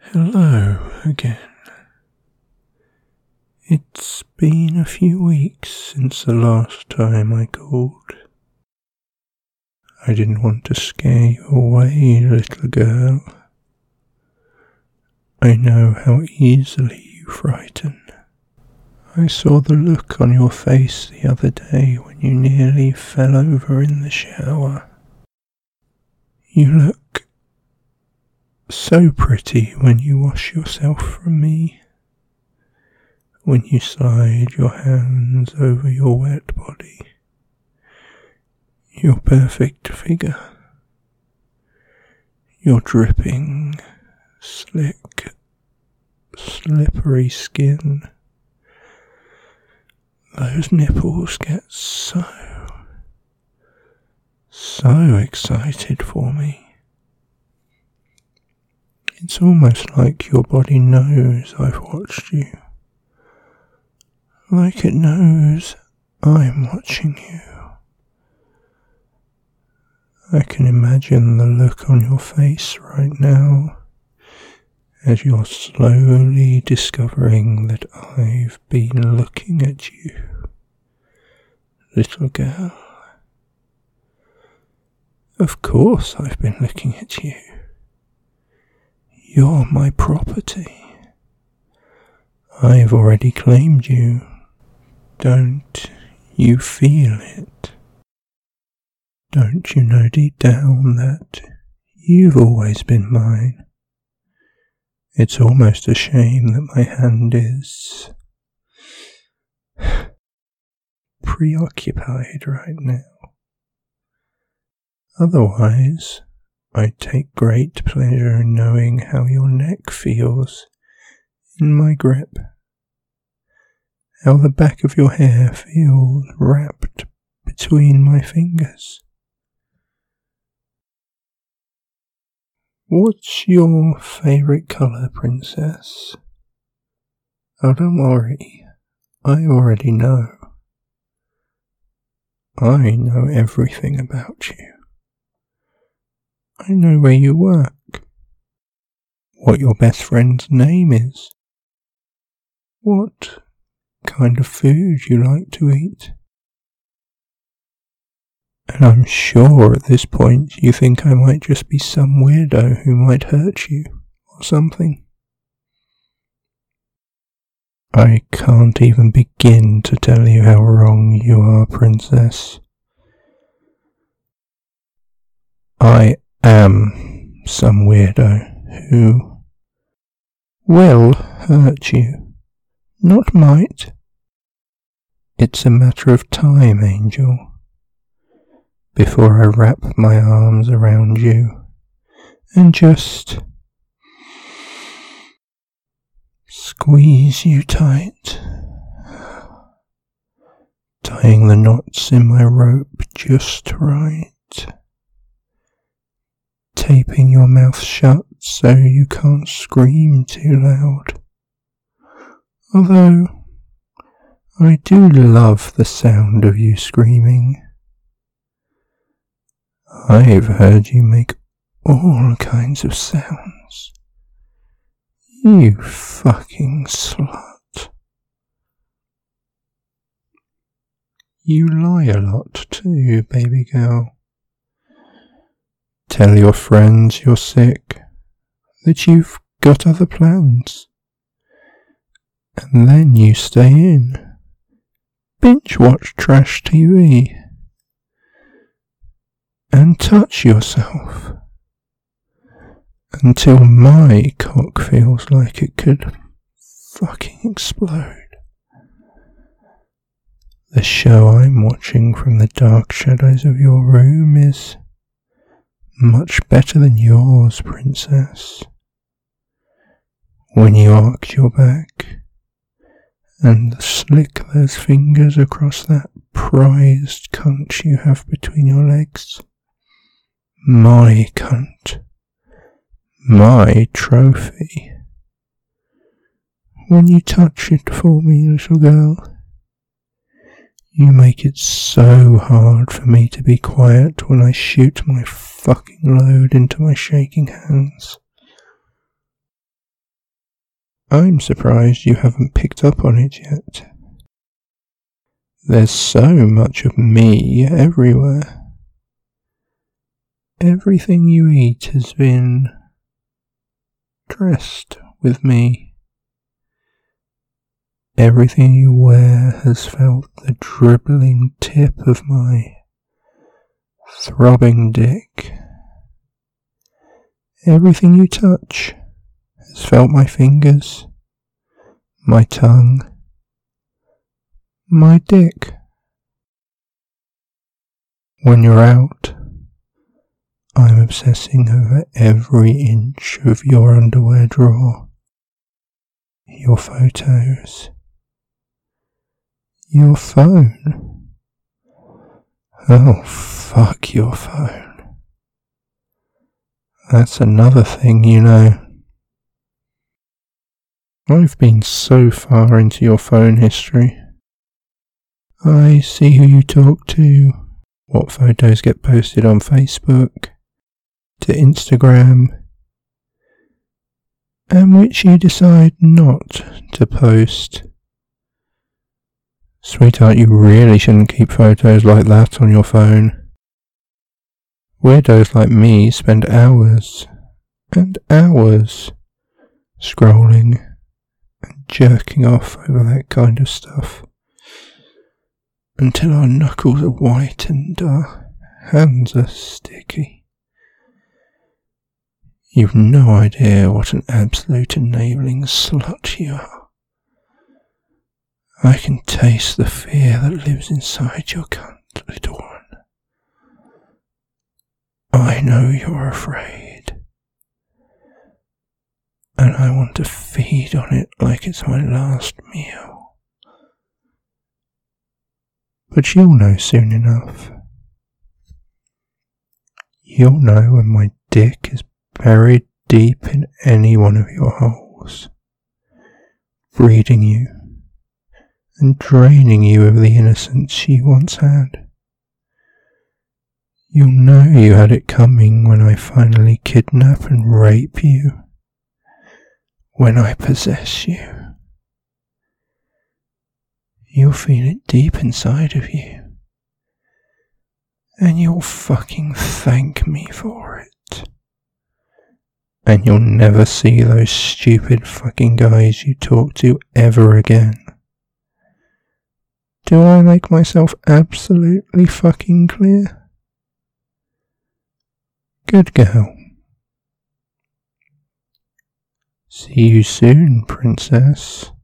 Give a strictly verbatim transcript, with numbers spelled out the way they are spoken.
Hello again. It's been a few weeks since the last time I called. I didn't want to scare you away, little girl. I know how easily you frighten. I saw the look on your face the other day when you nearly fell over in the shower. You look so pretty when you wash yourself from me, when you slide your hands over your wet body, your perfect figure, your dripping, slick, slippery skin. Those nipples get so, so excited for me. It's almost like your body knows I've watched you. Like it knows I'm watching you. I can imagine the look on your face right now as you're slowly discovering that I've been looking at you, little girl. Of course I've been looking at you. You're my property. I've already claimed you. Don't you feel it? Don't you know deep down that you've always been mine? It's almost a shame that my hand is preoccupied right now. Otherwise, I take great pleasure in knowing how your neck feels in my grip, how the back of your hair feels wrapped between my fingers. What's your favourite colour, princess? Oh, don't worry, I already know. I know everything about you. I know where you work, what your best friend's name is, what kind of food you like to eat. And I'm sure at this point you think I might just be some weirdo who might hurt you or something. I can't even begin to tell you how wrong you are, princess. I am some weirdo who will hurt you, not might. It's a matter of time, Angel, before I wrap my arms around you and just squeeze you tight, tying the knots in my rope just right, taping your mouth shut so you can't scream too loud. Although I do love the sound of you screaming. I've heard you make all kinds of sounds. You fucking slut. You lie a lot too, baby girl. Tell your friends you're sick, that you've got other plans. And then you stay in, binge watch trash T V, and touch yourself until my cock feels like it could fucking explode. The show I'm watching from the dark shadows of your room is much better than yours, princess. When you arch your back and slick those fingers across that prized cunt you have between your legs. My cunt. My trophy. When you touch it for me, little girl, you make it so hard for me to be quiet when I shoot my fucking load into my shaking hands. I'm surprised you haven't picked up on it yet. There's so much of me everywhere. Everything you eat has been dressed with me. Everything you wear has felt the dribbling tip of my throbbing dick. Everything you touch has felt my fingers, my tongue, my dick. When you're out, I'm obsessing over every inch of your underwear drawer, your photos, your phone. Oh, fuck your phone. That's another thing, you know. I've been so far into your phone history. I see who you talk to, what photos get posted on Facebook, to Instagram, and which you decide not to post. Sweetheart, you really shouldn't keep photos like that on your phone. Weirdos like me spend hours and hours scrolling and jerking off over that kind of stuff until our knuckles are white and our hands are sticky. You've no idea what an absolute enabling slut you are. I can taste the fear that lives inside your cunt, little one. I know you're afraid, and I want to feed on it like it's my last meal. But you'll know soon enough. You'll know when my dick is buried deep in any one of your holes, breeding you and draining you of the innocence you once had. You'll know you had it coming when I finally kidnap and rape you, when I possess you. You'll feel it deep inside of you, and you'll fucking thank me for it. And you'll never see those stupid fucking guys you talk to ever again. Do I make myself absolutely fucking clear? Good girl. See you soon, princess.